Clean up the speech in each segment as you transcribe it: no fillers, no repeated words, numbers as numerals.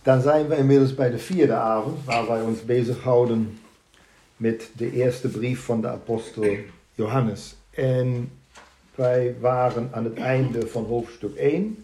Dan zijn we inmiddels bij de 4e avond, waar wij ons bezighouden met de eerste brief van de apostel Johannes. En wij waren aan het einde van hoofdstuk 1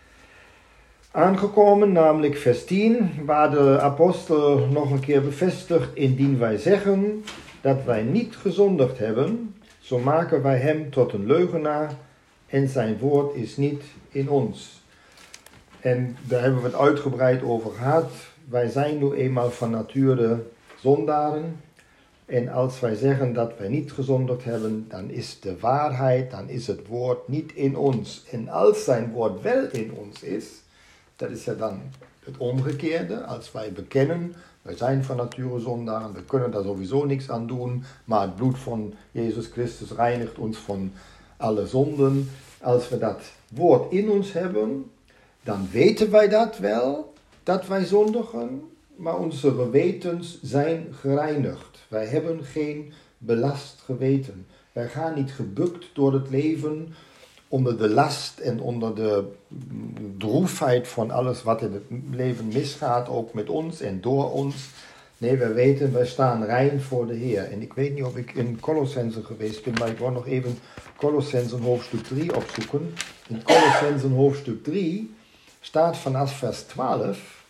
aangekomen, namelijk vers 10, waar de apostel nog een keer bevestigt: indien wij zeggen dat wij niet gezondigd hebben, zo maken wij hem tot een leugenaar en zijn woord is niet in ons. En daar hebben we het uitgebreid over gehad. Wij zijn nu eenmaal van nature zondaren. En als wij zeggen dat wij niet gezondigd hebben, dan is de waarheid, dan is het woord niet in ons. En als zijn woord wel in ons is, dat is ja dan het omgekeerde. Als wij bekennen, wij zijn van nature zondaren, we kunnen daar sowieso niks aan doen, maar het bloed van Jezus Christus reinigt ons van alle zonden. Als we dat woord in ons hebben, dan weten wij dat wel, dat wij zondigen, maar onze gewetens zijn gereinigd. Wij hebben geen belast geweten. Wij gaan niet gebukt door het leven onder de last en onder de droefheid van alles wat in het leven misgaat, ook met ons en door ons. Nee, wij weten, wij staan rein voor de Heer. En ik weet niet of ik in Colossenzen geweest ben, maar ik wil nog even Colossenzen hoofdstuk 3 opzoeken. In Colossenzen hoofdstuk 3 staat vanaf vers 12,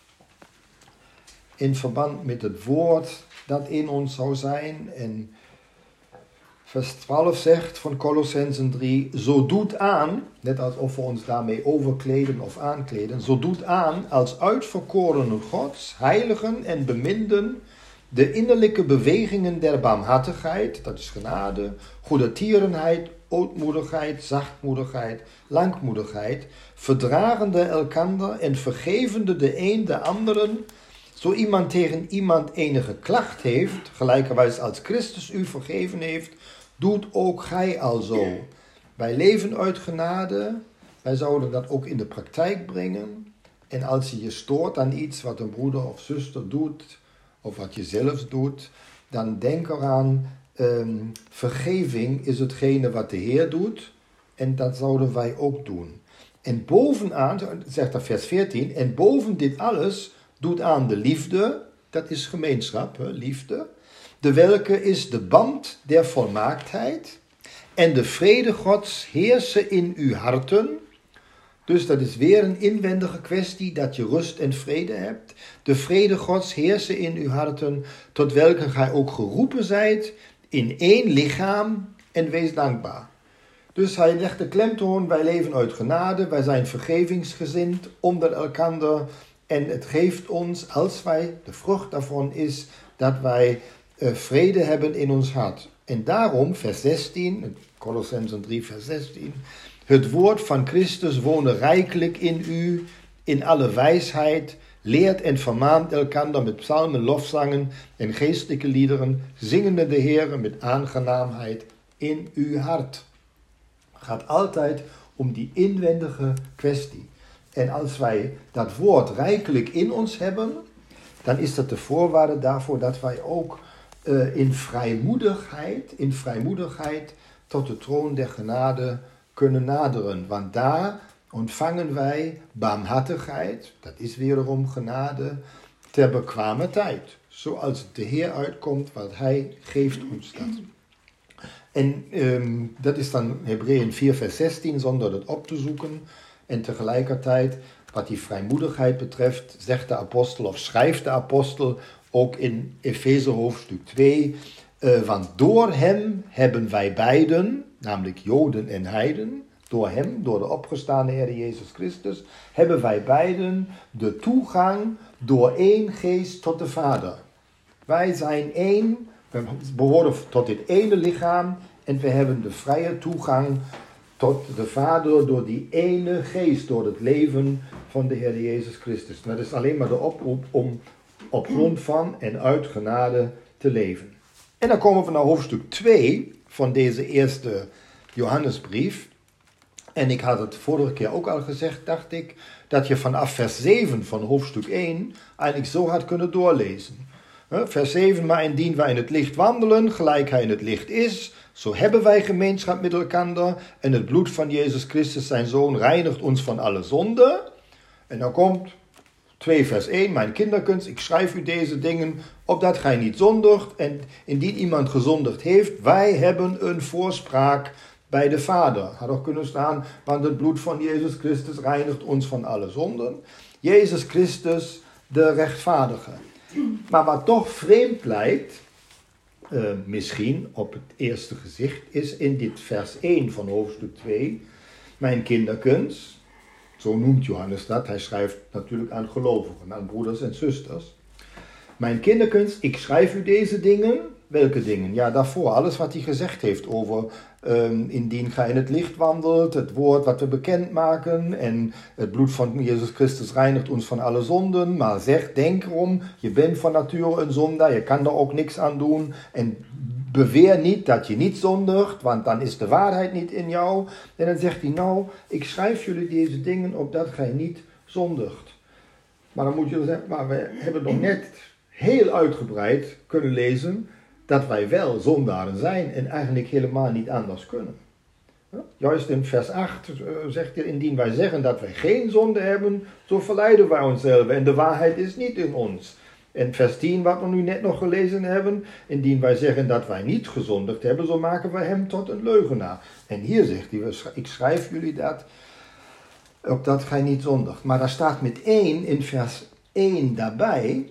in verband met het woord dat in ons zou zijn. En vers 12 zegt van Colossenzen 3, zo doet aan, net alsof we ons daarmee overkleden of aankleden, zo doet aan als uitverkorenen Gods, heiligen en beminden, de innerlijke bewegingen der barmhartigheid, dat is genade, goedertierenheid, ootmoedigheid, zachtmoedigheid, langmoedigheid, verdragende elkander en vergevende de een de anderen, zo iemand tegen iemand enige klacht heeft, gelijkerwijs als Christus u vergeven heeft, doet ook gij alzo. Wij leven uit genade, wij zouden dat ook in de praktijk brengen. En als je stoort aan iets wat een broeder of zuster doet, of wat je zelf doet, dan denk eraan, vergeving is hetgene wat de Heer doet, en dat zouden wij ook doen. En bovenaan, zegt dat vers 14, en boven dit alles doet aan de liefde, dat is gemeenschap, liefde, de welke is de band der volmaaktheid, en de vrede Gods heersen in uw harten. Dus dat is weer een inwendige kwestie, dat je rust en vrede hebt. De vrede Gods heersen in uw harten, tot welke gij ook geroepen zijt, in één lichaam, en wees dankbaar. Dus hij legt de klemtoon, wij leven uit genade, wij zijn vergevingsgezind onder elkander. En het geeft ons, als wij, de vrucht daarvan is, dat wij vrede hebben in ons hart. En daarom, vers 16, Colossenzen 3, vers 16, het woord van Christus wonen rijkelijk in u, in alle wijsheid, leert en vermaant elkander met psalmen, lofzangen en geestelijke liederen, zingende de Heere met aangenaamheid in uw hart. Het gaat altijd om die inwendige kwestie. En als wij dat woord rijkelijk in ons hebben, dan is dat de voorwaarde daarvoor dat wij ook in vrijmoedigheid tot de troon der genade kunnen naderen. Want daar ontvangen wij barmhartigheid, dat is wederom genade, ter bekwame tijd. Zoals het de Heer uitkomt, want Hij geeft ons dat. En dat is dan Hebreeën 4 vers 16, zonder het op te zoeken. En tegelijkertijd, wat die vrijmoedigheid betreft, zegt de apostel of schrijft de apostel ook in Efeze hoofdstuk 2, want door hem hebben wij beiden, namelijk Joden en Heiden, door hem, door de opgestane Heer Jezus Christus, hebben wij beiden de toegang door één geest tot de Vader. Wij zijn één, we behoren tot dit ene lichaam en we hebben de vrije toegang tot de Vader door die ene geest, door het leven van de Heer Jezus Christus. Dat is alleen maar de oproep om op grond van en uit genade te leven. En dan komen we naar hoofdstuk 2 van deze eerste Johannesbrief. En ik had het vorige keer ook al gezegd, dacht ik, dat je vanaf vers 7 van hoofdstuk 1 eigenlijk zo had kunnen doorlezen. Vers 7, maar indien wij in het licht wandelen, gelijk hij in het licht is, zo hebben wij gemeenschap met elkander en het bloed van Jezus Christus, zijn Zoon, reinigt ons van alle zonde. En dan komt 2 vers 1, mijn kinderkens, ik schrijf u deze dingen, opdat gij niet zondigt. En indien iemand gezondigd heeft, wij hebben een voorspraak bij de Vader. Had ook kunnen staan, want het bloed van Jezus Christus reinigt ons van alle zonden. Jezus Christus, de rechtvaardige. Maar wat toch vreemd lijkt, misschien op het eerste gezicht, is in dit vers 1 van hoofdstuk 2, mijn kinderkens, zo noemt Johannes dat, hij schrijft natuurlijk aan gelovigen, aan broeders en zusters. Mijn kinderkens, ik schrijf u deze dingen. Welke dingen? Ja, daarvoor alles wat hij gezegd heeft over indien gij in het licht wandelt, het woord wat we bekendmaken en het bloed van Jezus Christus reinigt ons van alle zonden. Maar denk erom, je bent van nature een zondaar, je kan er ook niks aan doen en beweer niet dat je niet zondigt, want dan is de waarheid niet in jou. En dan zegt hij, nou, ik schrijf jullie deze dingen opdat gij niet zondigt. Maar dan moet je zeggen, maar we hebben nog net heel uitgebreid kunnen lezen dat wij wel zondaren zijn en eigenlijk helemaal niet anders kunnen. Juist in vers 8 zegt hij, indien wij zeggen dat wij geen zonde hebben, zo verleiden wij onszelf en de waarheid is niet in ons. En vers 10, wat we nu net nog gelezen hebben, indien wij zeggen dat wij niet gezondigd hebben, zo maken wij hem tot een leugenaar. En hier zegt hij, ik schrijf jullie dat, opdat gij niet zondigt. Maar daar staat meteen in vers 1 daarbij,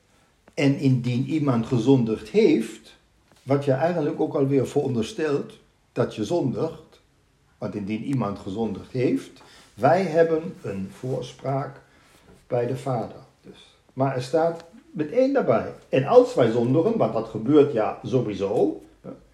en indien iemand gezondigd heeft, wat je eigenlijk ook alweer veronderstelt, dat je zondigt, want indien iemand gezondigd heeft, wij hebben een voorspraak bij de Vader. Dus. Maar er staat meteen daarbij, en als wij zondigen, want dat gebeurt ja sowieso,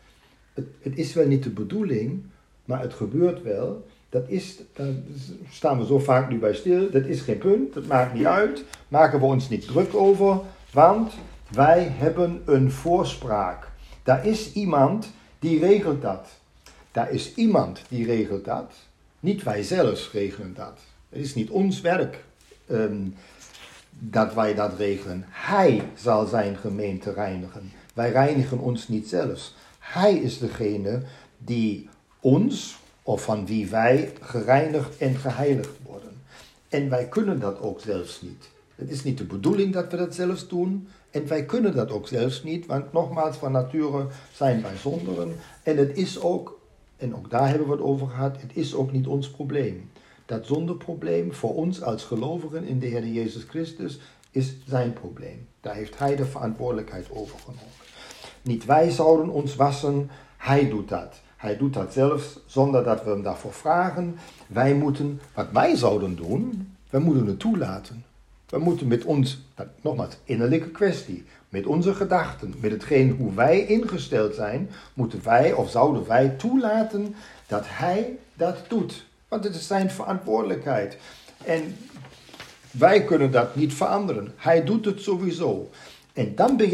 het is wel niet de bedoeling, maar het gebeurt wel, daar staan we zo vaak nu bij stil, dat is geen punt, dat maakt niet uit, maken we ons niet druk over, want wij hebben een voorspraak. Daar is iemand die regelt dat. Daar is iemand die regelt dat. Niet wij zelf regelen dat. Het is niet ons werk dat wij dat regelen. Hij zal zijn gemeente reinigen. Wij reinigen ons niet zelfs. Hij is degene die ons, of van wie wij gereinigd en geheiligd worden. En wij kunnen dat ook zelfs niet. Het is niet de bedoeling dat we dat zelfs doen. En wij kunnen dat ook zelfs niet, want nogmaals, van nature zijn wij zonderen. En het is ook, en ook daar hebben we het over gehad, het is ook niet ons probleem. Dat zondeprobleem voor ons als gelovigen in de Heer Jezus Christus is zijn probleem. Daar heeft hij de verantwoordelijkheid over genomen. Niet wij zouden ons wassen, hij doet dat. Hij doet dat zelfs zonder dat we hem daarvoor vragen. Wij moeten, wat wij zouden doen, wij moeten het toelaten. We moeten met ons, nogmaals, innerlijke kwestie, met onze gedachten, met hetgeen hoe wij ingesteld zijn, moeten wij of zouden wij toelaten dat hij dat doet. Want het is zijn verantwoordelijkheid. En wij kunnen dat niet veranderen. Hij doet het sowieso. En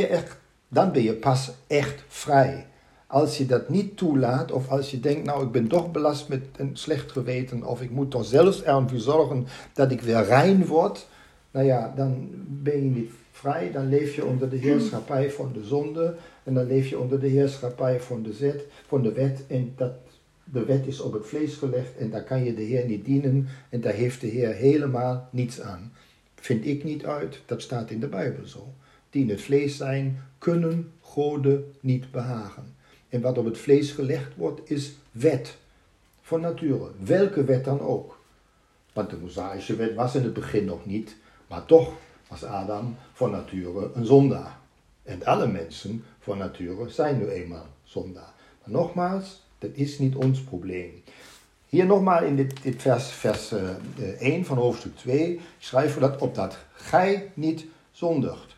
dan ben je pas echt vrij. Als je dat niet toelaat, of als je denkt, nou ik ben toch belast met een slecht geweten, of ik moet toch zelfs ervoor zorgen dat ik weer rein word, nou ja, dan ben je niet vrij, dan leef je onder de heerschappij van de zonde, en dan leef je onder de heerschappij van de wet, en de wet is op het vlees gelegd, en daar kan je de Heer niet dienen, en daar heeft de Heer helemaal niets aan. Vind ik niet uit, dat staat in de Bijbel zo. Die in het vlees zijn, kunnen Goden niet behagen. En wat op het vlees gelegd wordt, is wet. Van nature. Welke wet dan ook. Want de Mosaïsche wet was in het begin nog niet. Maar toch was Adam van nature een zondaar. En alle mensen van nature zijn nu eenmaal zondaar. Maar nogmaals, dat is niet ons probleem. Hier nogmaals in dit vers 1 van hoofdstuk 2 schrijven we dat op dat gij niet zondigt.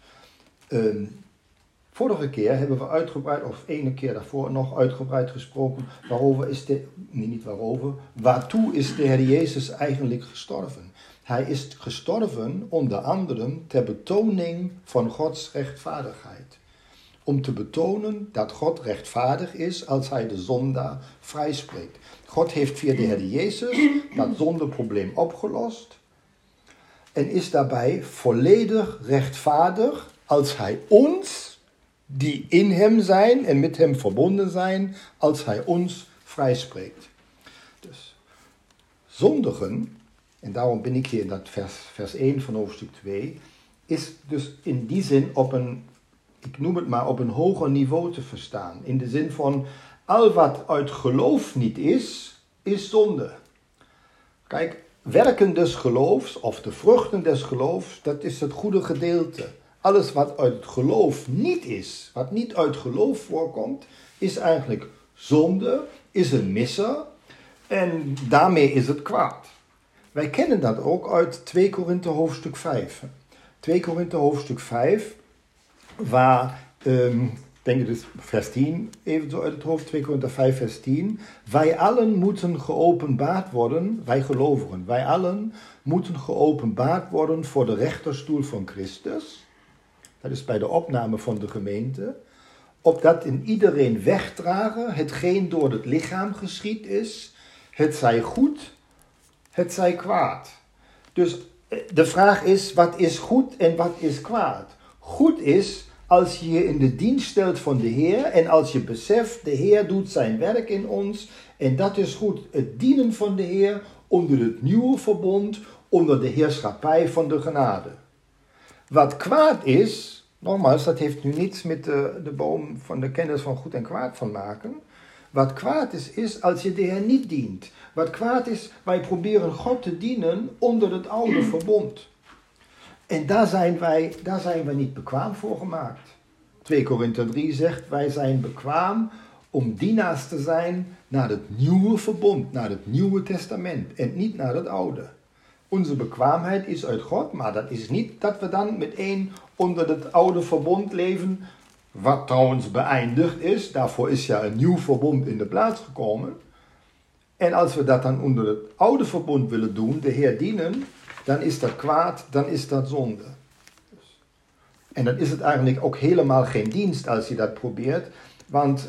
Vorige keer hebben we uitgebreid, of ene keer daarvoor nog uitgebreid gesproken, waartoe is de Heer Jezus eigenlijk gestorven? Hij is gestorven onder andere ter betoning van Gods rechtvaardigheid. Om te betonen dat God rechtvaardig is als hij de zondaar vrijspreekt. God heeft via de Heer Jezus dat zondeprobleem opgelost en is daarbij volledig rechtvaardig als hij ons, die in hem zijn en met hem verbonden zijn, als hij ons vrijspreekt. Dus zondigen, en daarom ben ik hier in dat vers 1 van hoofdstuk 2, is dus in die zin ik noem het maar, op een hoger niveau te verstaan. In de zin van, al wat uit geloof niet is, is zonde. Kijk, werken des geloofs, of de vruchten des geloofs, dat is het goede gedeelte. Alles wat uit het geloof niet is, wat niet uit geloof voorkomt, is eigenlijk zonde, is een misser, en daarmee is het kwaad. Wij kennen dat ook uit 2 Korinthe hoofdstuk 5. 2 Korinthe hoofdstuk 5, waar, denk ik dus vers 10, even zo uit het hoofd, 2 Korinthe 5 vers 10. Wij allen moeten geopenbaard worden, wij gelovigen, wij allen moeten geopenbaard worden voor de rechterstoel van Christus. Dat is bij de opname van de gemeente. Opdat in iedereen wegdragen hetgeen door het lichaam geschied is, het zij goed, het zij kwaad. Dus de vraag is, wat is goed en wat is kwaad? Goed is als je je in de dienst stelt van de Heer en als je beseft, de Heer doet zijn werk in ons en dat is goed. Het dienen van de Heer onder het nieuwe verbond, onder de heerschappij van de genade. Wat kwaad is, nogmaals, dat heeft nu niets met de boom van de kennis van goed en kwaad van maken. Wat kwaad is als je de Heer niet dient. Wat kwaad is, wij proberen God te dienen onder het oude verbond. En daar zijn wij niet bekwaam voor gemaakt. 2 Korinthe 3 zegt, wij zijn bekwaam om dienaars te zijn naar het nieuwe verbond, naar het nieuwe testament en niet naar het oude. Onze bekwaamheid is uit God, maar dat is niet dat we dan meteen onder het oude verbond leven, wat trouwens beëindigd is. Daarvoor is ja een nieuw verbond in de plaats gekomen. En als we dat dan onder het oude verbond willen doen, de Heer dienen, dan is dat kwaad, dan is dat zonde. En dan is het eigenlijk ook helemaal geen dienst als je dat probeert, want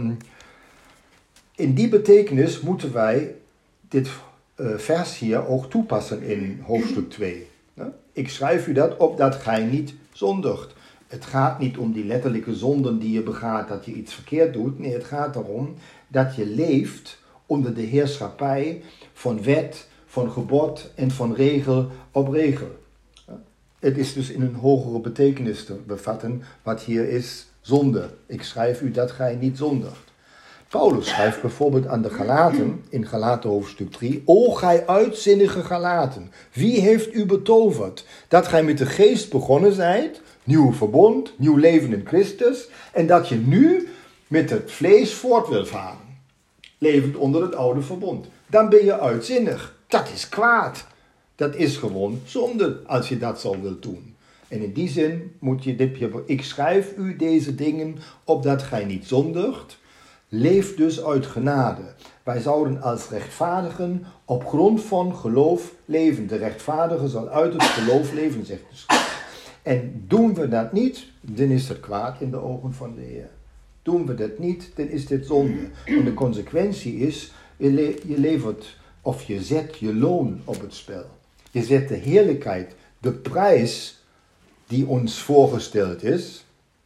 in die betekenis moeten wij dit vers hier ook toepassen in hoofdstuk 2. Ik schrijf u dat opdat gij niet zondigt. Het gaat niet om die letterlijke zonden die je begaat, dat je iets verkeerd doet. Nee, het gaat erom dat je leeft onder de heerschappij van wet, van gebod en van regel op regel. Het is dus in een hogere betekenis te bevatten wat hier is zonde. Ik schrijf u dat gij niet zondigt. Paulus schrijft bijvoorbeeld aan de Galaten, in Galaten hoofdstuk 3, O gij uitzinnige Galaten, wie heeft u betoverd, dat gij met de geest begonnen zijt, nieuw verbond, nieuw leven in Christus, en dat je nu met het vlees voort wil varen, levend onder het oude verbond. Dan ben je uitzinnig. Dat is kwaad. Dat is gewoon zonde, als je dat zo wilt doen. En in die zin moet je dit, ik schrijf u deze dingen, opdat gij niet zondigt. Leef dus uit genade. Wij zouden als rechtvaardigen op grond van geloof leven. De rechtvaardige zal uit het geloof leven, zegt de schrift. En doen we dat niet, dan is het kwaad in de ogen van de Heer. Doen we dat niet, dan is dit zonde. En de consequentie is, je levert of je zet je loon op het spel. Je zet de heerlijkheid, de prijs die ons voorgesteld is.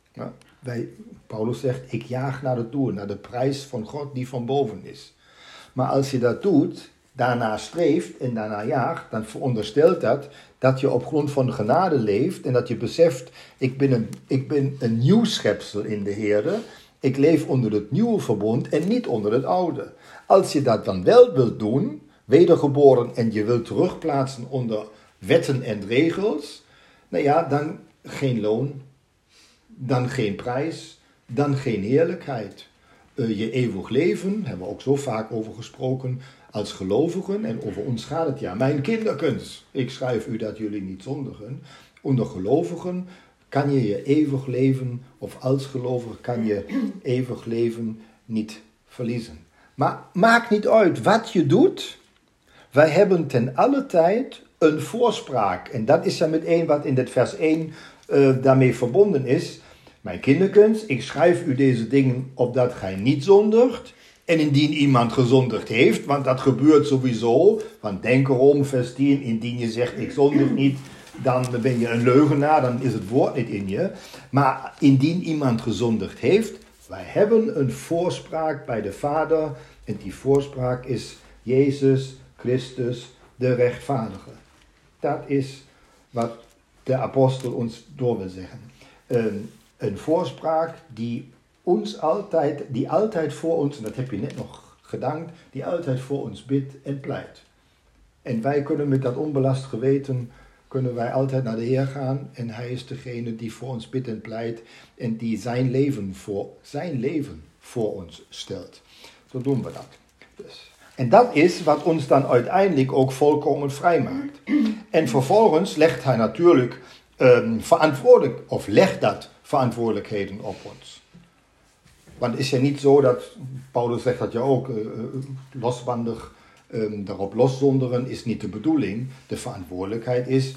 Paulus zegt, ik jaag naar het doel, naar de prijs van God die van boven is. Maar als je dat doet, daarna streeft en daarna jaagt, dan veronderstelt dat je op grond van genade leeft en dat je beseft, ik ben een nieuw schepsel in de Heere. Ik leef onder het nieuwe verbond en niet onder het oude. Als je dat dan wel wilt doen, wedergeboren en je wilt terugplaatsen onder wetten en regels, nou ja, dan geen loon, dan geen prijs, dan geen heerlijkheid. Je eeuwig leven, hebben we ook zo vaak over gesproken, als gelovigen, en over ons gaat het ja. Mijn kinderkens, ik schrijf u dat jullie niet zondigen. Onder gelovigen kan je je eeuwig leven, of als gelovige kan je eeuwig leven niet verliezen. Maar maakt niet uit wat je doet. Wij hebben ten alle tijd een voorspraak. En dat is ja meteen wat in dit vers 1 daarmee verbonden is. Mijn kinderkens, ik schrijf u deze dingen opdat gij niet zondigt. En indien iemand gezondigd heeft, want dat gebeurt sowieso. Want denk erom, vers 10, indien je zegt ik zondig niet, dan ben je een leugenaar, dan is het woord niet in je. Maar indien iemand gezondigd heeft, wij hebben een voorspraak bij de Vader. En die voorspraak is Jezus Christus, de rechtvaardige. Dat is wat de apostel ons door wil zeggen. Een voorspraak die altijd voor ons, en dat heb je net nog gedankt, die altijd voor ons bidt en pleit. En wij kunnen met dat onbelast geweten, kunnen wij altijd naar de Heer gaan en Hij is degene die voor ons bidt en pleit en die zijn leven voor ons stelt. Zo doen we dat. Dus. En dat is wat ons dan uiteindelijk ook volkomen vrij maakt. En vervolgens legt Hij natuurlijk legt dat verantwoordelijkheden op ons. Want het is ja niet zo dat, Paulus zegt dat ja ook, losbandig daarop loszonderen is niet de bedoeling. De verantwoordelijkheid is,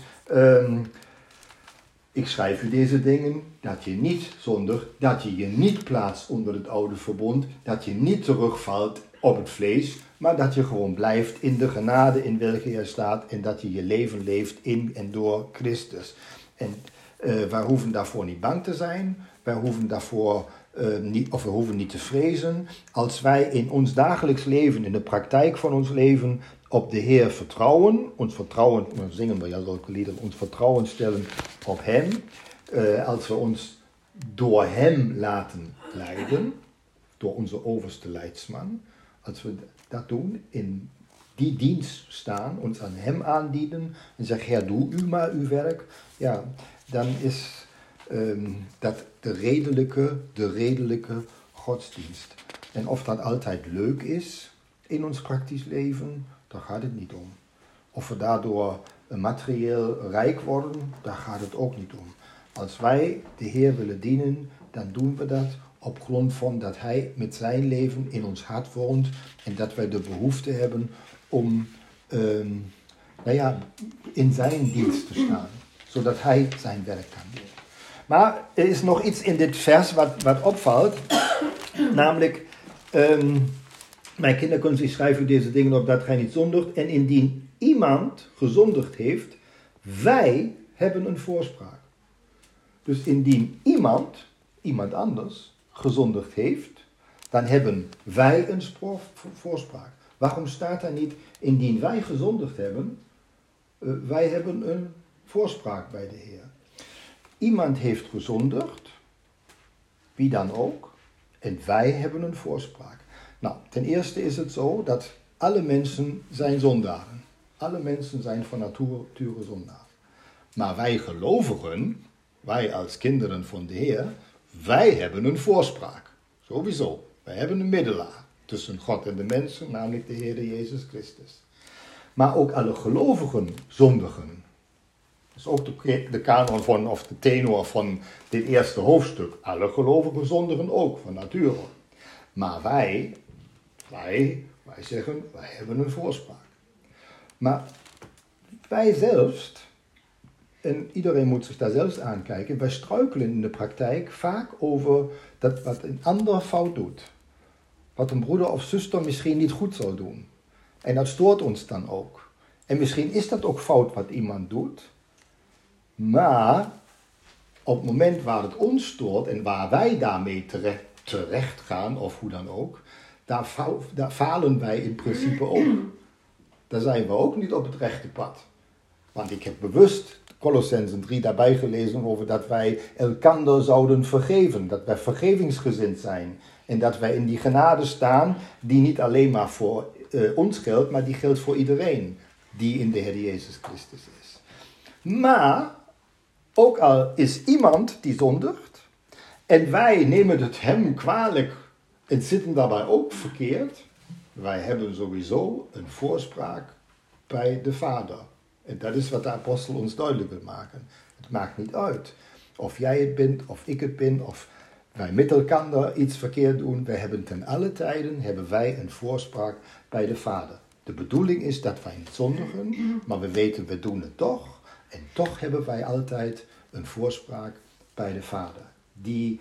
ik schrijf u deze dingen, dat je niet zondigt, dat je je niet plaatst onder het oude verbond, dat je niet terugvalt op het vlees, maar dat je gewoon blijft in de genade in welke je staat en dat je je leven leeft in en door Christus. En wij hoeven daarvoor niet bang te zijn, wij hoeven daarvoor we hoeven niet te vrezen. Als wij in ons dagelijks leven, in de praktijk van ons leven, op de Heer vertrouwen, ons vertrouwen, dan zingen we ja zulke liederen, ons vertrouwen stellen op Hem, als we ons door Hem laten leiden, door onze overste leidsman, als we dat doen, in die dienst staan, ons aan Hem aandienen en zeggen, Heer, doe u maar uw werk, ja, dan is dat de redelijke godsdienst. En of dat altijd leuk is in ons praktisch leven, daar gaat het niet om. Of we daardoor materieel rijk worden, daar gaat het ook niet om. Als wij de Heer willen dienen, dan doen we dat op grond van dat Hij met zijn leven in ons hart woont en dat wij de behoefte hebben om in zijn dienst te staan, zodat Hij zijn werk kan doen. Maar er is nog iets in dit vers wat opvalt, namelijk, mijn kinderen kunnen zich schrijven deze dingen op dat gij niet zondigt, en indien iemand gezondigd heeft, wij hebben een voorspraak. Dus indien iemand anders gezondigd heeft, dan hebben wij een voorspraak. Waarom staat daar niet, indien wij gezondigd hebben, wij hebben een voorspraak bij de Heer. Iemand heeft gezondigd, wie dan ook, en wij hebben een voorspraak. Nou, ten eerste is het zo dat alle mensen zijn zondaren. Alle mensen zijn van nature zondaar. Maar wij gelovigen, wij als kinderen van de Heer, wij hebben een voorspraak. Sowieso. Wij hebben een middelaar tussen God en de mensen, namelijk de Heer Jezus Christus. Maar ook alle gelovigen zondigen. Dat is ook de kanon van, of de tenor van dit eerste hoofdstuk. Alle gelovigen zondigen ook, van nature. Maar wij zeggen, wij hebben een voorspraak. Maar wij zelfs, en iedereen moet zich daar zelfs aankijken, wij struikelen in de praktijk vaak over dat wat een ander fout doet. Wat een broeder of zuster misschien niet goed zou doen. En dat stoort ons dan ook. En misschien is dat ook fout wat iemand doet. Maar op het moment waar het ons stoort en waar wij daarmee terecht gaan, of hoe dan ook, daar falen wij in principe ook. Daar zijn we ook niet op het rechte pad. Want ik heb bewust Colossenzen 3 daarbij gelezen over dat wij elkander zouden vergeven. Dat wij vergevingsgezind zijn. En dat wij in die genade staan die niet alleen maar voor ons geldt, maar die geldt voor iedereen die in de Heer Jezus Christus is. Maar ook al is iemand die zondigt en wij nemen het hem kwalijk en zitten daarbij ook verkeerd, wij hebben sowieso een voorspraak bij de Vader. En dat is wat de apostel ons duidelijk wil maken. Het maakt niet uit of jij het bent, of ik het ben, of wij met elkaar iets verkeerd doen. Wij hebben ten alle tijden een voorspraak bij de Vader. De bedoeling is dat wij niet zondigen, maar we weten we doen het toch. En toch hebben wij altijd een voorspraak bij de Vader. Die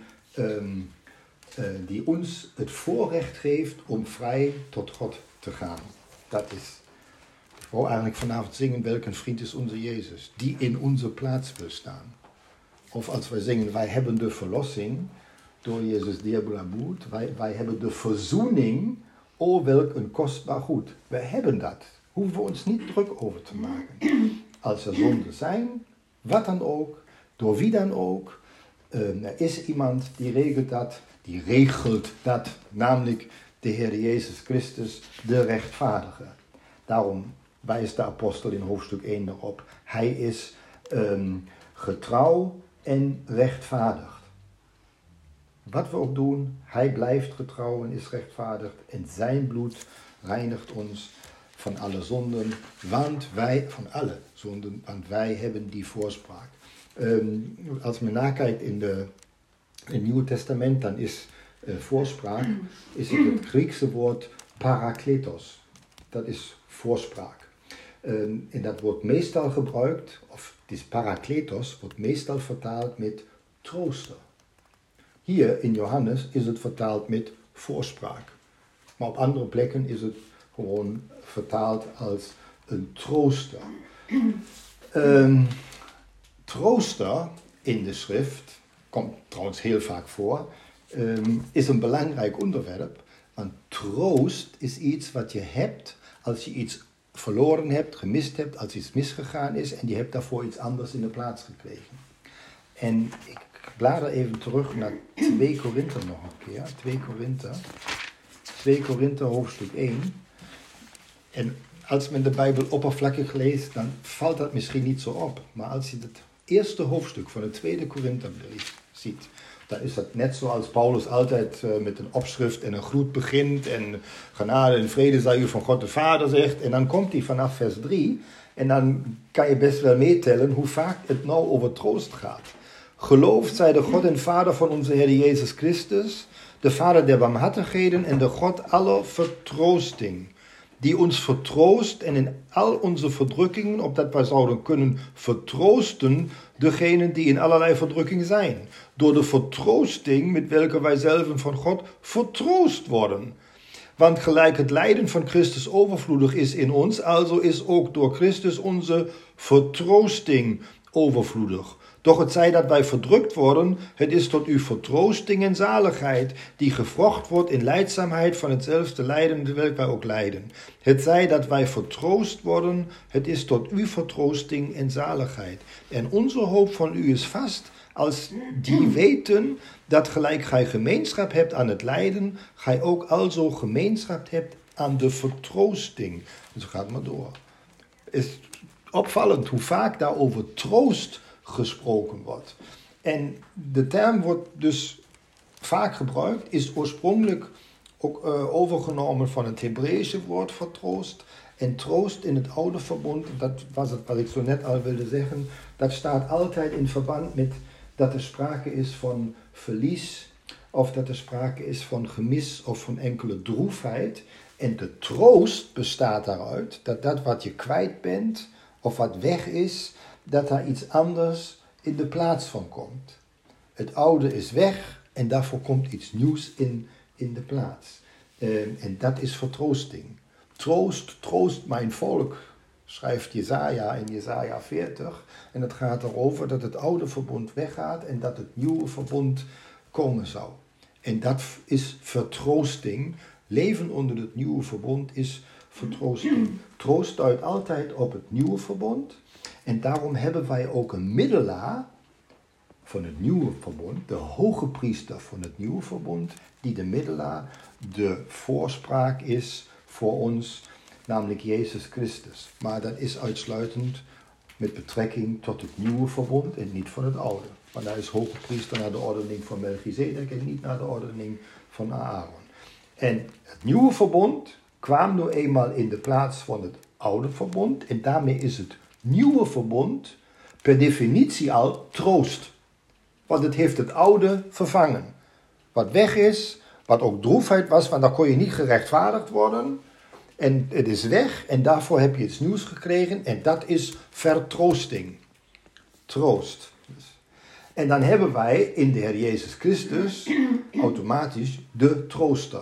ons het voorrecht geeft om vrij tot God te gaan. Dat is. Ik wou eigenlijk vanavond zingen, welk een vriend is onze Jezus, die in onze plaats wil staan. Of als wij zingen, wij hebben de verlossing door Jezus diabolaboet. Wij hebben de verzoening, oh welk een kostbaar goed. Wij hebben dat. hoeven we ons niet druk over te maken. Als er zonden zijn, wat dan ook, door wie dan ook, er is iemand die regelt dat, namelijk de Heer Jezus Christus, de rechtvaardige. Daarom wijst de apostel in hoofdstuk 1 erop. Hij is getrouw en rechtvaardig. Wat we ook doen, hij blijft getrouw en is rechtvaardig. En zijn bloed reinigt ons van alle zonden, want wij hebben die voorspraak. Als men nakijkt in het Nieuwe Testament, dan is voorspraak is het Griekse woord parakletos. Dat is voorspraak. En dat wordt meestal gebruikt, of het is parakletos, wordt meestal vertaald met trooster. Hier in Johannes is het vertaald met voorspraak. Maar op andere plekken is het gewoon vertaald als een trooster. Trooster in de schrift, komt trouwens heel vaak voor, is een belangrijk onderwerp. Want troost is iets wat je hebt als je iets verloren hebt, gemist hebt, als iets misgegaan is en je hebt daarvoor iets anders in de plaats gekregen. En ik blader even terug naar 2 Korinthe nog een keer. 2 Korinthe hoofdstuk 1. En als men de Bijbel oppervlakkig leest, dan valt dat misschien niet zo op. Maar als je het eerste hoofdstuk van de 2e Korintherbrief ziet, dan is dat net zoals Paulus altijd met een opschrift en een groet begint en genade en vrede zij u van God de Vader zegt. En dan komt hij vanaf vers 3 en dan kan je best wel meetellen hoe vaak het nou over troost gaat. Geloofd zij de God en Vader van onze Heer Jezus Christus, de Vader der barmhartigheden en de God aller vertroosting, die ons vertroost en in al onze verdrukkingen, opdat wij zouden kunnen vertroosten degenen die in allerlei verdrukking zijn, door de vertroosting met welke wij zelf van God vertroost worden. Want gelijk het lijden van Christus overvloedig is in ons, also is ook door Christus onze vertroosting overvloedig. Doch het zij dat wij verdrukt worden, het is tot uw vertroosting en zaligheid, die gevrocht wordt in lijdzaamheid van hetzelfde lijden, terwijl wij ook lijden. Het zij dat wij vertroost worden, het is tot uw vertroosting en zaligheid. En onze hoop van u is vast, als die weten dat gelijk gij gemeenschap hebt aan het lijden, gij ook alzo gemeenschap hebt aan de vertroosting. Dus gaat maar door. Het is opvallend hoe vaak daar over troost gesproken wordt. En de term wordt dus vaak gebruikt, is oorspronkelijk ook overgenomen van het Hebreeuwse woord voor troost. En troost in het oude verbond, dat was het wat ik zo net al wilde zeggen, dat staat altijd in verband met dat er sprake is van verlies, of dat er sprake is van gemis of van enkele droefheid. En de troost bestaat daaruit dat dat wat je kwijt bent, of wat weg is, dat daar iets anders in de plaats van komt. Het oude is weg en daarvoor komt iets nieuws in de plaats. En dat is vertroosting. Troost mijn volk, schrijft Jesaja in Jesaja 40. En het gaat erover dat het oude verbond weggaat en dat het nieuwe verbond komen zou. En dat is vertroosting. Leven onder het nieuwe verbond is vertroosting. Troost duidt altijd op het nieuwe verbond. En daarom hebben wij ook een middelaar van het nieuwe verbond, de hoge priester van het nieuwe verbond, die de middelaar, de voorspraak is voor ons, namelijk Jezus Christus. Maar dat is uitsluitend met betrekking tot het nieuwe verbond en niet van het oude. Want hij is hoge priester naar de ordening van Melchizedek en niet naar de ordening van Aaron. En het nieuwe verbond kwam nu eenmaal in de plaats van het oude verbond en daarmee is het nieuwe verbond per definitie al troost. Want het heeft het oude vervangen. Wat weg is, wat ook droefheid was, want daar kon je niet gerechtvaardigd worden. En het is weg en daarvoor heb je iets nieuws gekregen en dat is vertroosting. Troost. En dan hebben wij in de Heer Jezus Christus automatisch de trooster.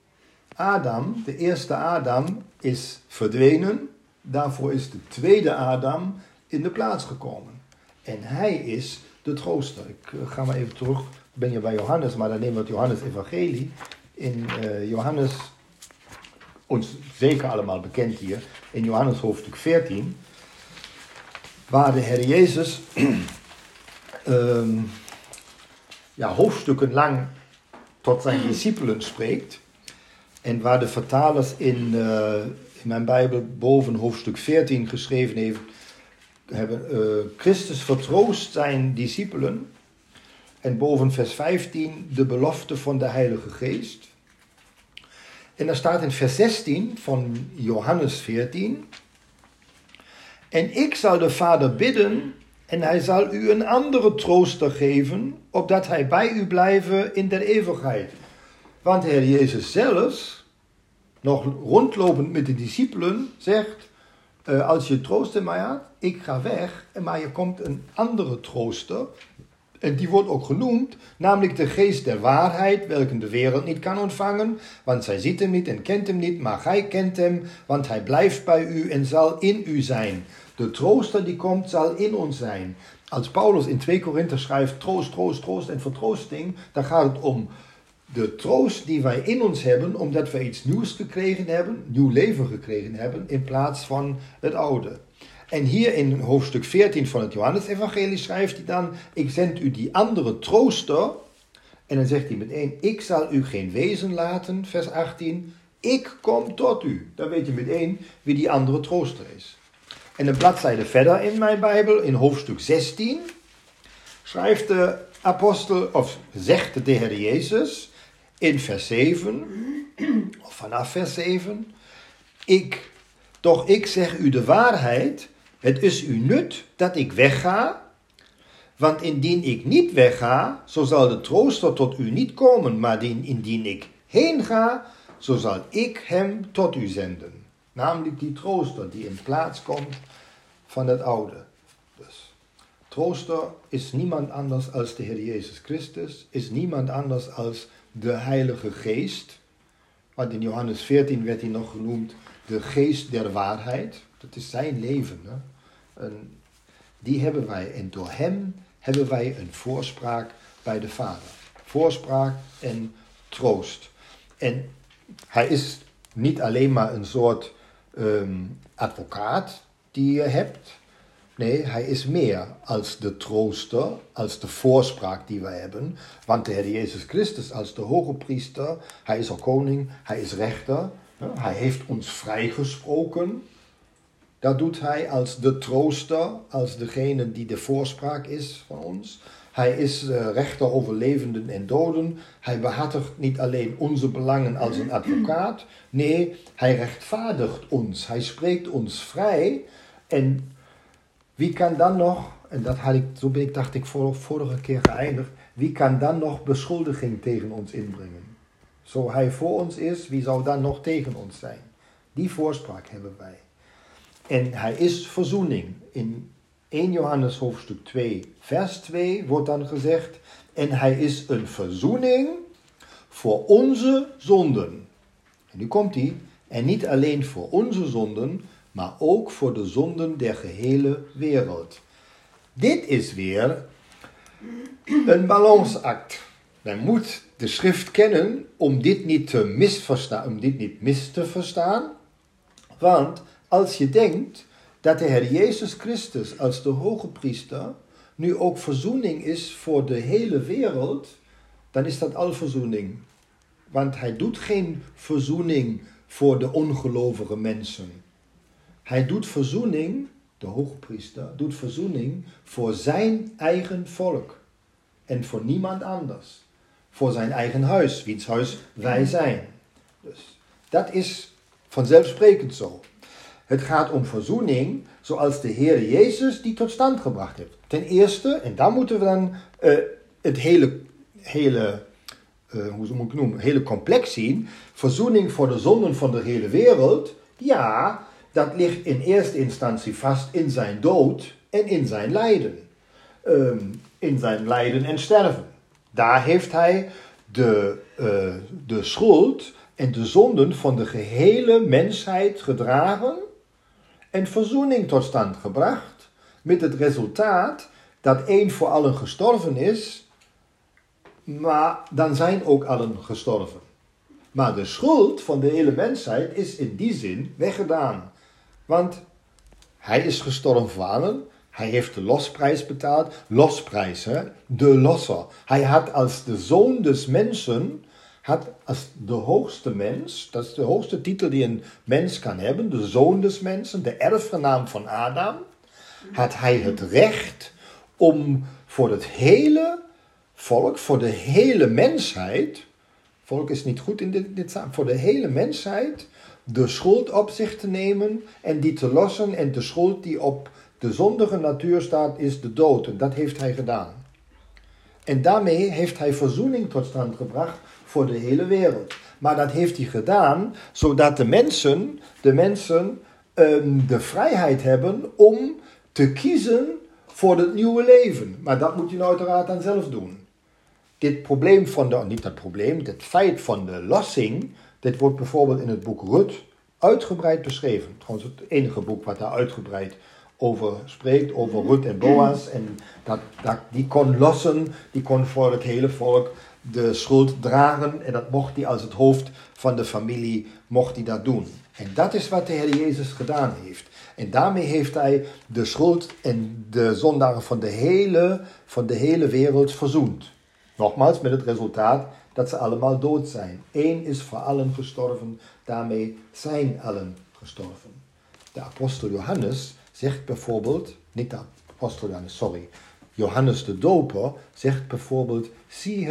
Adam, de eerste Adam, is verdwenen. Daarvoor is de tweede Adam in de plaats gekomen. En hij is de trooster. Ik ga maar even terug. Ben je bij Johannes, maar dan nemen we het Johannes Evangelie. In Johannes ons zeker allemaal bekend hier, in Johannes hoofdstuk 14, waar de Heer Jezus hoofdstukken lang tot zijn discipelen spreekt. En waar de vertalers in mijn Bijbel boven hoofdstuk 14 geschreven hebben Christus vertroost zijn discipelen. En boven vers 15 de belofte van de Heilige Geest. En daar staat in vers 16 van Johannes 14. En ik zal de Vader bidden en hij zal u een andere trooster geven, opdat hij bij u blijven in der eeuwigheid. Want de Heer Jezus zelfs, nog rondlopend met de discipelen, zegt, als je troost in mij had, ik ga weg, maar je komt een andere trooster. En die wordt ook genoemd, namelijk de geest der waarheid, welke de wereld niet kan ontvangen, want zij ziet hem niet en kent hem niet, maar gij kent hem, want hij blijft bij u en zal in u zijn. De trooster die komt, zal in ons zijn. Als Paulus in 2 Korinther schrijft, troost, troost, troost en vertroosting, dan gaat het om de troost die wij in ons hebben, omdat wij iets nieuws gekregen hebben, nieuw leven gekregen hebben, in plaats van het oude. En hier in hoofdstuk 14 van het Johannes-evangelie schrijft hij dan, ik zend u die andere trooster. En dan zegt hij meteen, ik zal u geen wezen laten, vers 18, ik kom tot u. Dan weet je meteen wie die andere trooster is. En een bladzijde verder in mijn Bijbel, in hoofdstuk 16, schrijft de apostel, of zegt de Heer Jezus, in vers 7, of vanaf vers 7, ik zeg u de waarheid, het is u nut dat ik wegga, want indien ik niet wegga, zo zal de trooster tot u niet komen, maar indien ik heen ga, zo zal ik hem tot u zenden. Namelijk die trooster die in plaats komt van het oude. Dus trooster is niemand anders als de Heer Jezus Christus, is niemand anders als de Heilige Geest. Want in Johannes 14 werd hij nog genoemd de geest der waarheid. Dat is zijn leven. Hè? En die hebben wij. En door hem hebben wij een voorspraak bij de Vader. Voorspraak en troost. En hij is niet alleen maar een soort advocaat die je hebt. Nee, hij is meer als de trooster, als de voorspraak die wij hebben. Want de Heer Jezus Christus als de hoge priester, hij is al koning, hij is rechter. Hij heeft ons vrijgesproken. Dat doet hij als de trooster, als degene die de voorspraak is van ons. Hij is rechter over levenden en doden. Hij behartigt niet alleen onze belangen als een advocaat. Nee, hij rechtvaardigt ons. Hij spreekt ons vrij. En wie kan dan nog, en zo dacht ik vorige keer geëindigd, wie kan dan nog beschuldiging tegen ons inbrengen? Zo hij voor ons is, wie zou dan nog tegen ons zijn? Die voorspraak hebben wij. En hij is verzoening. In 1 Johannes hoofdstuk 2, vers 2 wordt dan gezegd, en hij is een verzoening voor onze zonden. En nu komt hij, en niet alleen voor onze zonden, maar ook voor de zonden der gehele wereld. Dit is weer een balansact. Men moet de schrift kennen om dit niet mis te verstaan. Want als je denkt dat de Heer Jezus Christus als de hoge priester nu ook verzoening is voor de hele wereld, dan is dat al verzoening. Want hij doet geen verzoening voor de ongelovige mensen. Hij doet verzoening, de hoge priester, doet verzoening voor zijn eigen volk. En voor niemand anders. Voor zijn eigen huis, wiens huis wij zijn. Dus dat is vanzelfsprekend zo. Het gaat om verzoening zoals de Heer Jezus die tot stand gebracht heeft. Ten eerste, en dan moeten we dan het hele complex zien. Verzoening voor de zonden van de hele wereld. Ja, dat ligt in eerste instantie vast in zijn dood en in zijn lijden. In zijn lijden en sterven. Daar heeft hij de schuld en de zonden van de gehele mensheid gedragen en verzoening tot stand gebracht, met het resultaat dat één voor allen gestorven is, maar dan zijn ook allen gestorven. Maar de schuld van de hele mensheid is in die zin weggedaan. Want hij is gestorven voor allen. Hij heeft de losprijs betaald. Losprijs, hè? De losser. Hij had als de zoon des mensen, had als de hoogste mens, dat is de hoogste titel die een mens kan hebben, de zoon des mensen, de erfgenaam van Adam, had hij het recht om voor het hele volk, voor de hele mensheid, volk is niet goed in dit zaak, voor de hele mensheid de schuld op zich te nemen en die te lossen. En de schuld die op de zondige natuur staat is de dood. En dat heeft hij gedaan. En daarmee heeft hij verzoening tot stand gebracht voor de hele wereld. Maar dat heeft hij gedaan zodat de mensen de vrijheid hebben om te kiezen voor het nieuwe leven. Maar dat moet je uiteraard dan zelf doen. Dit probleem dit feit van de lossing, dit wordt bijvoorbeeld in het boek Rut uitgebreid beschreven. Trouwens het enige boek wat daar uitgebreid over spreekt, over Rut en Boas. En die kon lossen, die kon voor het hele volk de schuld dragen. En dat mocht hij als het hoofd van de familie, mocht hij dat doen. En dat is wat de Heer Jezus gedaan heeft. En daarmee heeft hij de schuld en de zondaren van de hele wereld verzoend. Nogmaals, met het resultaat dat ze allemaal dood zijn. Eén is voor allen gestorven, daarmee zijn allen gestorven. De apostel Johannes zegt bijvoorbeeld, niet de apostel Johannes, sorry. Johannes de Doper zegt bijvoorbeeld, zie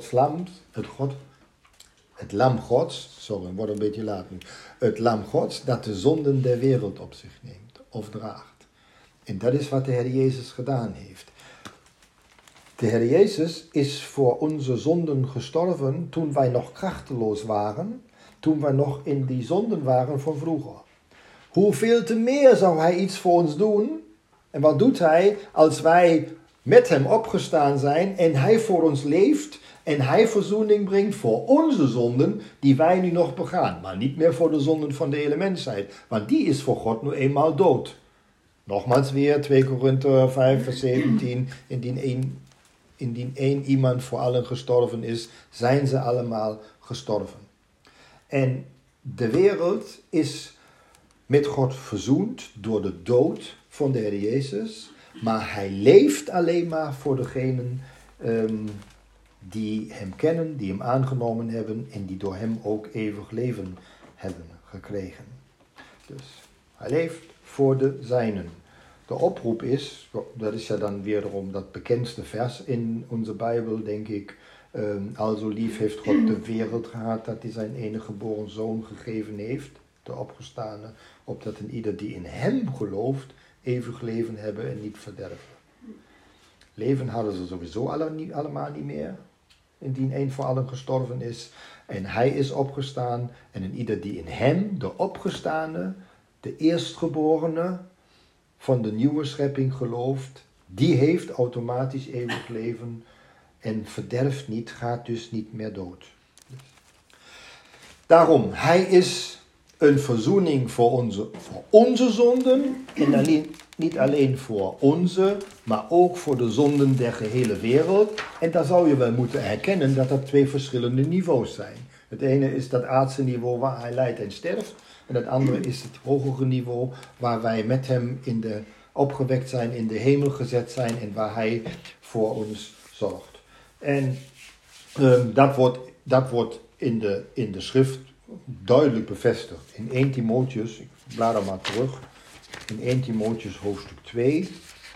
het lam Gods, sorry, wordt een beetje laat nu. Het lam Gods dat de zonden der wereld op zich neemt of draagt. En dat is wat de Heer Jezus gedaan heeft. De Heer Jezus is voor onze zonden gestorven toen wij nog krachteloos waren, toen wij nog in die zonden waren van vroeger. Hoeveel te meer zou hij iets voor ons doen? En wat doet hij als wij met hem opgestaan zijn en hij voor ons leeft en hij verzoening brengt voor onze zonden die wij nu nog begaan, maar niet meer voor de zonden van de hele mensheid, want die is voor God nu eenmaal dood. Nogmaals weer 2 Korinther 5 vers 17, indien één iemand voor allen gestorven is, zijn ze allemaal gestorven. En de wereld is met God verzoend door de dood van de Heer Jezus, maar hij leeft alleen maar voor degenen die hem kennen, die hem aangenomen hebben en die door hem ook eeuwig leven hebben gekregen. Dus hij leeft voor de zijnen. De oproep is, dat is ja dan wederom dat bekendste vers in onze Bijbel, denk ik. Alzo lief heeft God de wereld gehad, dat hij zijn enige geboren zoon gegeven heeft, de opgestane, opdat een ieder die in hem gelooft, eeuwig leven hebben en niet verderven. Leven hadden ze sowieso allemaal niet meer, indien één voor allen gestorven is. En hij is opgestaan en een ieder die in hem, de opgestane, de eerstgeborene, van de nieuwe schepping gelooft, die heeft automatisch eeuwig leven en verderft niet, gaat dus niet meer dood. Daarom, hij is een verzoening voor onze zonden en niet alleen voor onze, maar ook voor de zonden der gehele wereld. En daar zou je wel moeten herkennen dat er 2 verschillende niveaus zijn. Het ene is dat aardse niveau waar hij lijdt en sterft. En het andere is het hogere niveau waar wij met hem opgewekt zijn, in de hemel gezet zijn en waar hij voor ons zorgt. En dat wordt in de schrift duidelijk bevestigd. In 1 Timotheus, ik blader maar terug, in 1 Timotheus hoofdstuk 2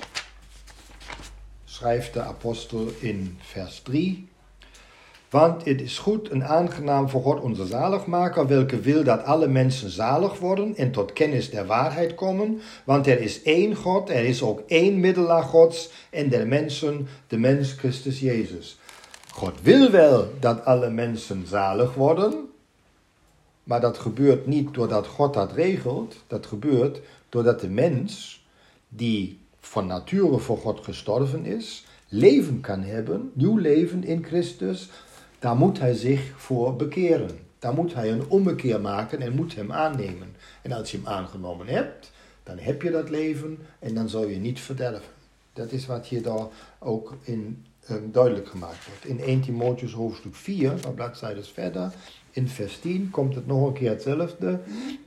schrijft de apostel in vers 3... Want het is goed en aangenaam voor God onze zaligmaker, welke wil dat alle mensen zalig worden en tot kennis der waarheid komen. Want er is één God, er is ook één middelaar Gods en der mensen, de mens Christus Jezus. God wil wel dat alle mensen zalig worden, maar dat gebeurt niet doordat God dat regelt. Dat gebeurt doordat de mens, die van nature voor God gestorven is, leven kan hebben, nieuw leven in Christus. Daar moet hij zich voor bekeren. Daar moet hij een ommekeer maken en moet hem aannemen. En als je hem aangenomen hebt, dan heb je dat leven en dan zal je niet verderven. Dat is wat hier daar ook in duidelijk gemaakt wordt. In 1 Timotheus hoofdstuk 4, een bladzijde verder, in vers 10 komt het nog een keer hetzelfde.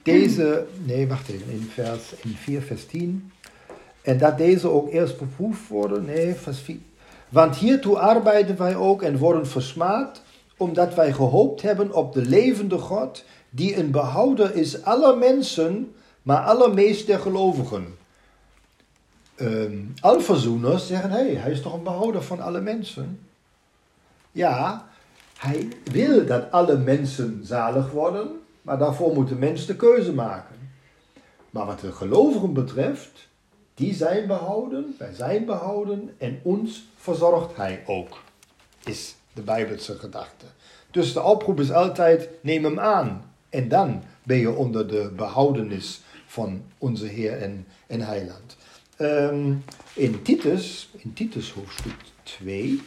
In 4 vers 10. En dat deze ook eerst beproefd worden. Vers 4. Want hiertoe arbeiden wij ook en worden versmaad, omdat wij gehoopt hebben op de levende God, die een behouder is aller mensen, maar allermeest der gelovigen. Alverzoeners zeggen, hij is toch een behouder van alle mensen? Ja, hij wil dat alle mensen zalig worden, maar daarvoor moet de mens de keuze maken. Maar wat de gelovigen betreft, die zijn behouden, wij zijn behouden en ons verzorgt hij ook, is de Bijbelse gedachte. Dus de oproep is altijd, neem hem aan. En dan ben je onder de behoudenis van onze Heer en Heiland. In Titus hoofdstuk 2...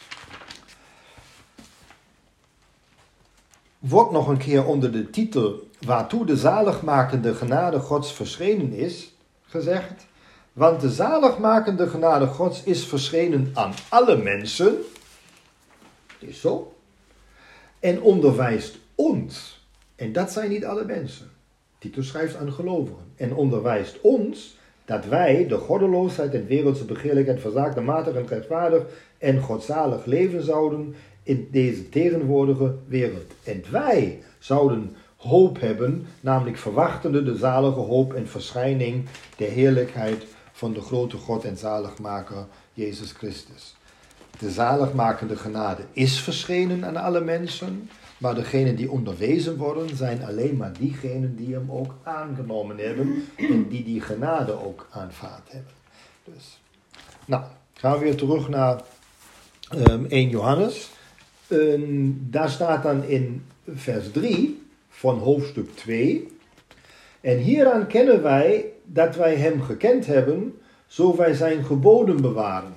wordt nog een keer onder de titel waartoe de zaligmakende genade Gods verschenen is, gezegd. Want de zaligmakende genade Gods is verschenen aan alle mensen. Dat is zo. En onderwijst ons. En dat zijn niet alle mensen. Titus schrijft aan gelovigen. En onderwijst ons dat wij de goddeloosheid en wereldse begeerlijkheid verzaakte, matig en rechtvaardig en godzalig leven zouden in deze tegenwoordige wereld. En wij zouden hoop hebben, namelijk verwachtende de zalige hoop en verschijning der heerlijkheid van de grote God en zaligmaker Jezus Christus. De zaligmakende genade is verschenen aan alle mensen, maar degenen die onderwezen worden zijn alleen maar diegenen die hem ook aangenomen hebben en die genade ook aanvaard hebben. Dus, nou, gaan we weer terug naar 1 Johannes. Daar staat dan in vers 3 van hoofdstuk 2. En hieraan kennen wij dat wij hem gekend hebben, zo wij zijn geboden bewaren.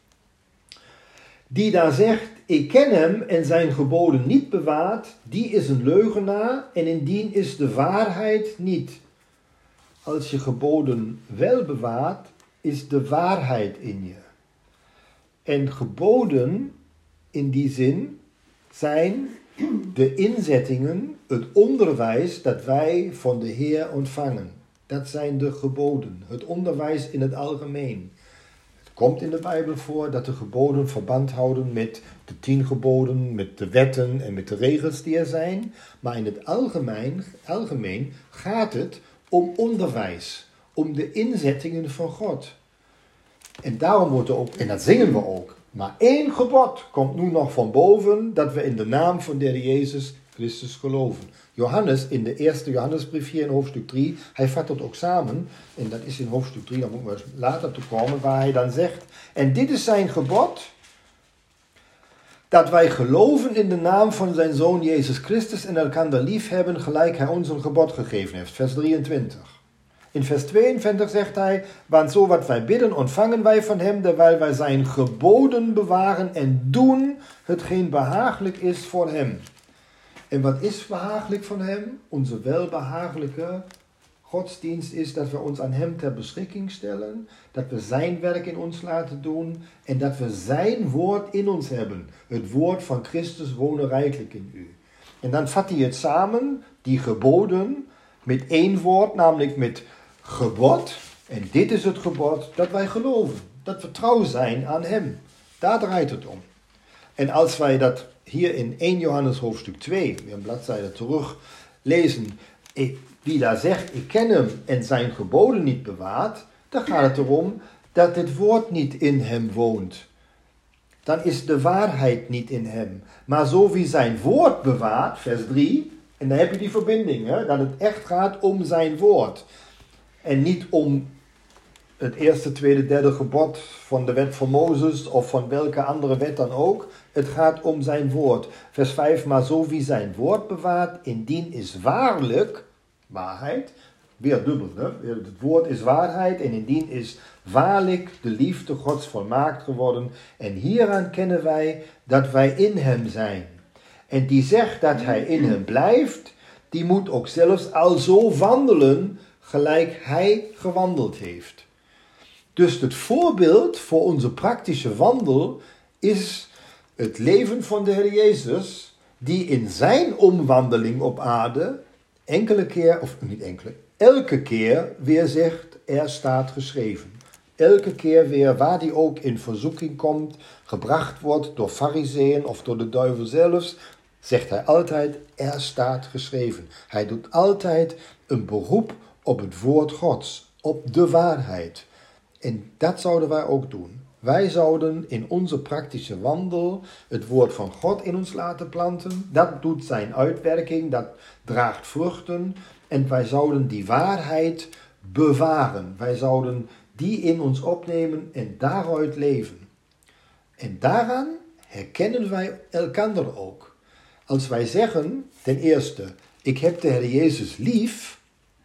Die daar zegt, ik ken hem en zijn geboden niet bewaart, die is een leugenaar en indien is de waarheid niet. Als je geboden wel bewaart, is de waarheid in je. En geboden in die zin zijn de inzettingen, het onderwijs dat wij van de Heer ontvangen. Dat zijn de geboden, het onderwijs in het algemeen. Het komt in de Bijbel voor dat de geboden verband houden met de 10 geboden, met de wetten en met de regels die er zijn. Maar in het algemeen gaat het om onderwijs, om de inzettingen van God. En daarom wordt er ook, en dat zingen we ook, maar 1 gebod komt nu nog van boven, dat we in de naam van de Heer Jezus Christus geloven. Johannes, in de eerste Johannesbrief hier in hoofdstuk 3, hij vat dat ook samen, en dat is in hoofdstuk 3, daar moeten we later toe komen, waar hij dan zegt, en dit is zijn gebod, dat wij geloven in de naam van zijn Zoon Jezus Christus en elkander lief hebben, gelijk hij ons een gebod gegeven heeft. Vers 23. In vers 22 zegt hij, want zo wat wij bidden ontvangen wij van hem, terwijl wij zijn geboden bewaren en doen hetgeen behagelijk is voor hem. En wat is behagelijk van hem? Onze welbehagelijke godsdienst is dat we ons aan hem ter beschikking stellen, dat we zijn werk in ons laten doen en dat we zijn woord in ons hebben. Het woord van Christus wonen rijkelijk in u. En dan vat hij het samen, die geboden, met 1 woord, namelijk met gebod. En dit is het gebod dat wij geloven, dat we trouw zijn aan hem. Daar draait het om. En als wij dat hier in 1 Johannes hoofdstuk 2, weer een bladzijde terug, lezen, die daar zegt, ik ken hem en zijn geboden niet bewaart, dan gaat het erom dat dit woord niet in hem woont. Dan is de waarheid niet in hem. Maar zo wie zijn woord bewaart, vers 3, en dan heb je die verbinding, hè, dat het echt gaat om zijn woord. En niet om het eerste, tweede, derde gebod van de wet van Mozes of van welke andere wet dan ook. Het gaat om zijn woord. Vers 5, maar zo wie zijn woord bewaart, indien is waarlijk, waarheid, weer dubbel, hè? Het woord is waarheid en indien is waarlijk de liefde Gods volmaakt geworden. En hieraan kennen wij dat wij in hem zijn. En die zegt dat hij in hem blijft, die moet ook zelfs al zo wandelen gelijk hij gewandeld heeft. Dus het voorbeeld voor onze praktische wandel is het leven van de Heer Jezus, die in zijn omwandeling op aarde elke keer weer zegt, er staat geschreven. Elke keer weer, waar die ook in verzoeking komt, gebracht wordt door farizeeën of door de duivel zelfs, zegt hij altijd, er staat geschreven. Hij doet altijd een beroep op het woord Gods, op de waarheid. En dat zouden wij ook doen. Wij zouden in onze praktische wandel het woord van God in ons laten planten. Dat doet zijn uitwerking, dat draagt vruchten. En wij zouden die waarheid bewaren. Wij zouden die in ons opnemen en daaruit leven. En daaraan herkennen wij elkander ook. Als wij zeggen, ten eerste, ik heb de Heer Jezus lief,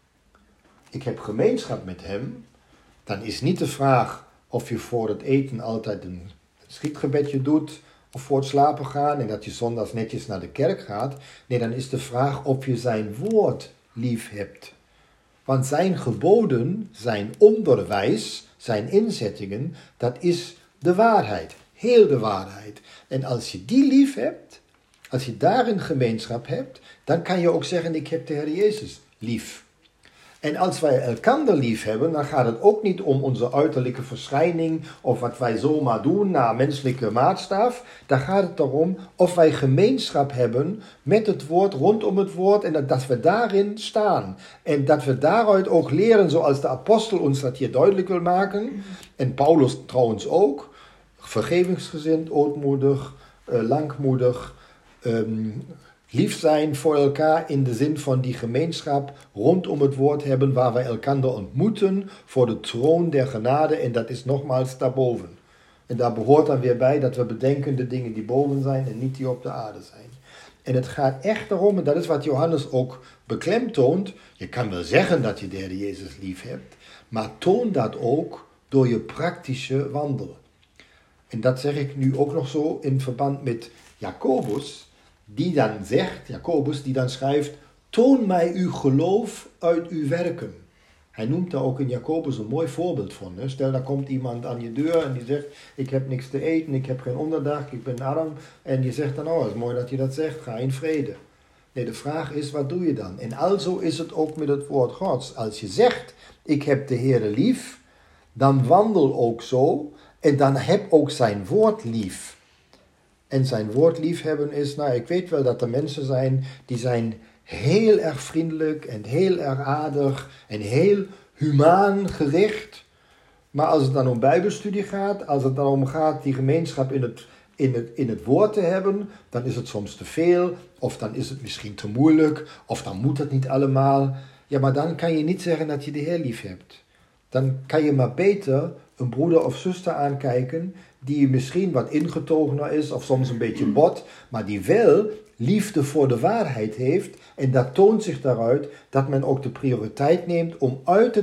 ik heb gemeenschap met hem, dan is niet de vraag of je voor het eten altijd een schietgebedje doet of voor het slapen gaan en dat je zondags netjes naar de kerk gaat. Nee, dan is de vraag of je zijn woord lief hebt. Want zijn geboden, zijn onderwijs, zijn inzettingen, dat is de waarheid. Heel de waarheid. En als je die lief hebt, als je daarin gemeenschap hebt, dan kan je ook zeggen, ik heb de Heer Jezus lief. En als wij elkander lief hebben, dan gaat het ook niet om onze uiterlijke verschijning of wat wij zomaar doen naar menselijke maatstaf. Dan gaat het erom of wij gemeenschap hebben met het woord, rondom het woord en dat we daarin staan. En dat we daaruit ook leren, zoals de apostel ons dat hier duidelijk wil maken. En Paulus trouwens ook. Vergevingsgezind, ootmoedig, langmoedig, lief zijn voor elkaar in de zin van die gemeenschap rondom het woord hebben waar wij elkaar ontmoeten voor de troon der genade en dat is nogmaals daarboven. En daar behoort dan weer bij dat we bedenken de dingen die boven zijn en niet die op de aarde zijn. En het gaat echt erom, en dat is wat Johannes ook beklemtoont, je kan wel zeggen dat je de Heer Jezus lief hebt, maar toon dat ook door je praktische wandelen. En dat zeg ik nu ook nog zo in verband met Jacobus, die dan schrijft, toon mij uw geloof uit uw werken. Hij noemt daar ook in Jacobus een mooi voorbeeld van. Hè? Stel, daar komt iemand aan je deur en die zegt, ik heb niks te eten, ik heb geen onderdak, ik ben arm. En je zegt dan, oh, het is mooi dat je dat zegt, ga in vrede. Nee, de vraag is, wat doe je dan? En alzo is het ook met het woord Gods. Als je zegt, ik heb de Heere lief, dan wandel ook zo en dan heb ook zijn woord lief. En zijn woord liefhebben is, ik weet wel dat er mensen zijn, die zijn heel erg vriendelijk en heel erg aardig en heel humaan gericht. Maar als het dan om bijbelstudie gaat, als het dan om gaat die gemeenschap in het woord te hebben, dan is het soms te veel, of dan is het misschien te moeilijk, of dan moet het niet allemaal. Ja, maar dan kan je niet zeggen dat je de Heer lief hebt. Dan kan je maar beter een broeder of zuster aankijken die misschien wat ingetogener is of soms een beetje bot, maar die wel liefde voor de waarheid heeft. En dat toont zich daaruit dat men ook de prioriteit neemt om uit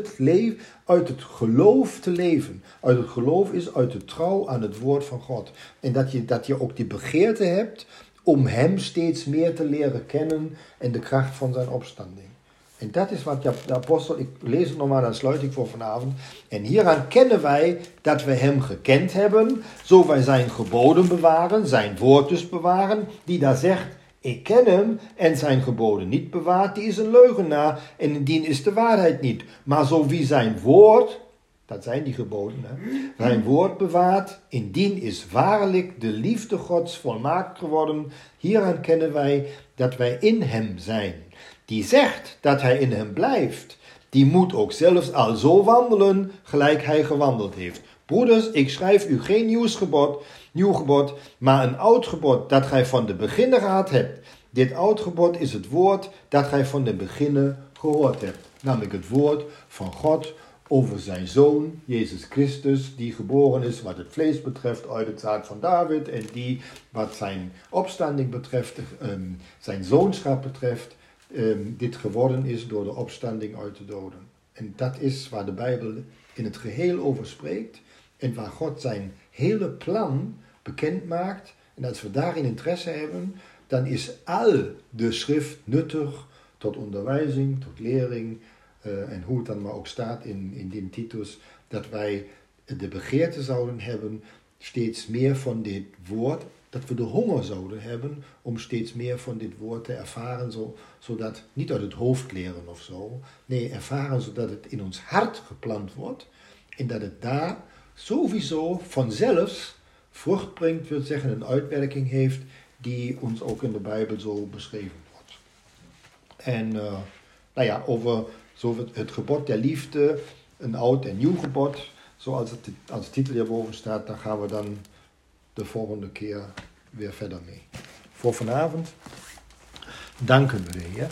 het geloof te leven. Uit het geloof is uit de trouw aan het woord van God. En dat je ook die begeerte hebt om hem steeds meer te leren kennen en de kracht van zijn opstanding. En dat is wat de apostel, ik lees het nog maar, dan sluit ik voor vanavond. En hieraan kennen wij dat we hem gekend hebben, zo wij zijn geboden bewaren, zijn woord dus bewaren, die daar zegt, ik ken hem en zijn geboden niet bewaart, die is een leugenaar en indien is de waarheid niet. Maar zo wie zijn woord, dat zijn die geboden, zijn woord bewaart, indien is waarlijk de liefde Gods volmaakt geworden. Hieraan kennen wij dat wij in hem zijn. Die zegt dat hij in hem blijft, die moet ook zelfs al zo wandelen, gelijk hij gewandeld heeft. Broeders, ik schrijf u geen nieuw gebod, maar een oud gebod dat gij van de beginnen gehad hebt. Dit oud gebod is het woord dat gij van de beginnen gehoord hebt. Namelijk het woord van God over zijn Zoon, Jezus Christus, die geboren is wat het vlees betreft uit het zaad van David en die wat zijn opstanding betreft, zijn zoonschap betreft, dit geworden is door de opstanding uit de doden. En dat is waar de Bijbel in het geheel over spreekt en waar God zijn hele plan bekend maakt. En als we daarin interesse hebben, dan is al de schrift nuttig tot onderwijzing, tot lering en hoe het dan maar ook staat in die Titus, dat wij de begeerte zouden hebben steeds meer van dit woord, dat we de honger zouden hebben om steeds meer van dit woord te ervaren, zodat, niet uit het hoofd leren of zo, nee, ervaren zodat het in ons hart geplant wordt en dat het daar sowieso vanzelf vrucht brengt, wil zeggen een uitwerking heeft die ons ook in de Bijbel zo beschreven wordt. En over het gebod der liefde, een oud en nieuw gebod, zoals het als titel hierboven staat, daar gaan we dan de volgende keer weer verder mee. Voor vanavond danken we de Heer.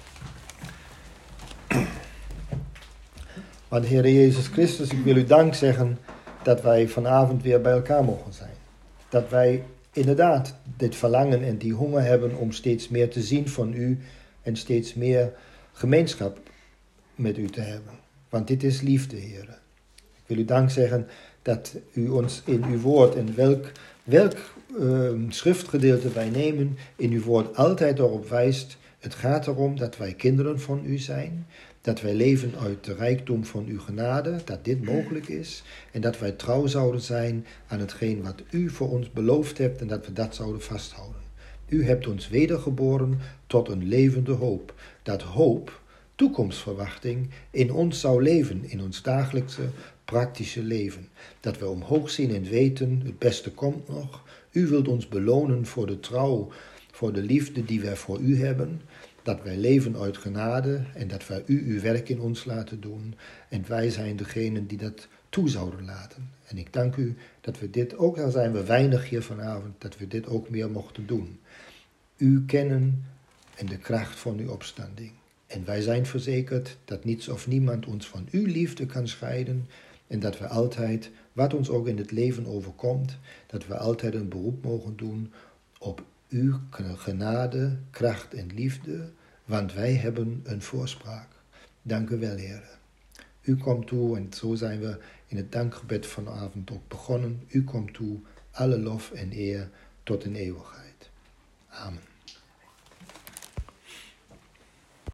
Want Heer Jezus Christus, ik wil u dank zeggen dat wij vanavond weer bij elkaar mogen zijn. Dat wij inderdaad dit verlangen en die honger hebben om steeds meer te zien van u en steeds meer gemeenschap met u te hebben. Want dit is liefde, Heer. Ik wil u dank zeggen dat u ons in uw woord en welk schriftgedeelte wij nemen, in uw woord altijd erop wijst. Het gaat erom dat wij kinderen van u zijn, dat wij leven uit de rijkdom van uw genade, dat dit mogelijk is en dat wij trouw zouden zijn aan hetgeen wat u voor ons beloofd hebt en dat we dat zouden vasthouden. U hebt ons wedergeboren tot een levende hoop. Dat hoop, toekomstverwachting, in ons zou leven, in ons dagelijkse praktische leven. Dat we omhoog zien en weten, het beste komt nog. U wilt ons belonen voor de trouw, voor de liefde die wij voor u hebben. Dat wij leven uit genade en dat wij u uw werk in ons laten doen. En wij zijn degenen die dat toe zouden laten. En ik dank u dat we dit, ook al zijn we weinig hier vanavond, dat we dit ook meer mochten doen. U kennen en de kracht van uw opstanding. En wij zijn verzekerd dat niets of niemand ons van uw liefde kan scheiden. En dat we altijd, wat ons ook in het leven overkomt, dat we altijd een beroep mogen doen op uw genade, kracht en liefde, want wij hebben een voorspraak. Dank u wel, Heer. U komt toe en zo zijn we in het dankgebed vanavond ook begonnen. U komt toe, alle lof en eer tot in eeuwigheid.